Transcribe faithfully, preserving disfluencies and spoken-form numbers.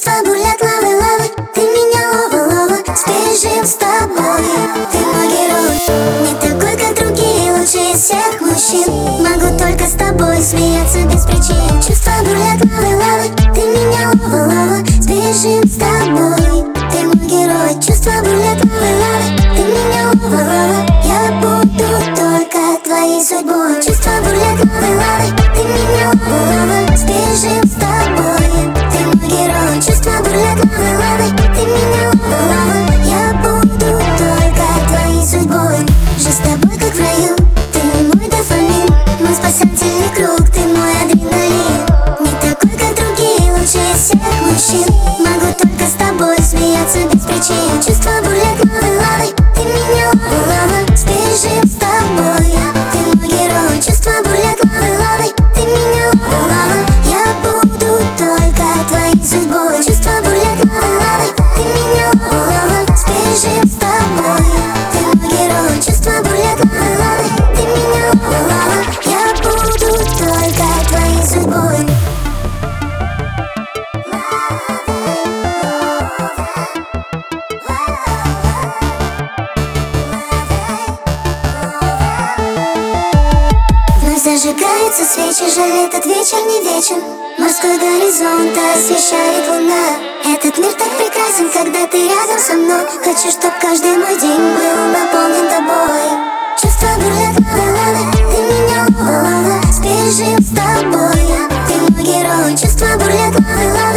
Чувства бурлят лавы, лавы. Ты меня лова, лова. Сбежим с тобой. Ты мой герой. Не такой, как другие, лучший из всех мужчин. Могу только с тобой смеяться без причин. Чувства бурлят лавы, лавы. Ты меня лова, лова. Сбежим с тобой. Ты мой герой. Чувства бурлят лавы, лавы. Ты меня лова, лова. Я буду только твоей судьбой. Чувства бурлят лавы, лавы. Ты меня лова, лава. Сбежим с тобой. Ты мой герой. Чувства бурлят лавы, лавы. Ты меня лова, лава. Я буду только твоей судьбой. Жить с тобой как в раю. Ты мой дофамин. Мой спасательный круг. Ты мой адреналин. Не такой, как другие, лучший из всех мужчин. Могу только с тобой смеяться без причин. Чувства бурлят лавы, лавы. Ты меня лова, лава. Сбежим с тобой. Ты мой герой. Чувства бурлят лавы, лавы. Ты меня лова, лава. Я буду только твоей судьбой. Чувства бурлят лавы, лавы. Ты меня лова, лава. Сбежим с тобой. Ты мой герой. Чувства бурлят лавы, лавы. Ты меня лова, лава. Я буду только твоей судьбой. Вновь зажигаются свечи, жаль, этот вечер не вечен. Морской горизонт освещает луна. Этот мир так прекрасен, когда ты рядом со мной. Хочу, чтоб каждый мой день был наполнен тобой. Чувства бурлят лавы, лавы. Ты меня лова, лава. Сбежим с тобой. Ты мой герой. Чувства бурлят лавы, лавы.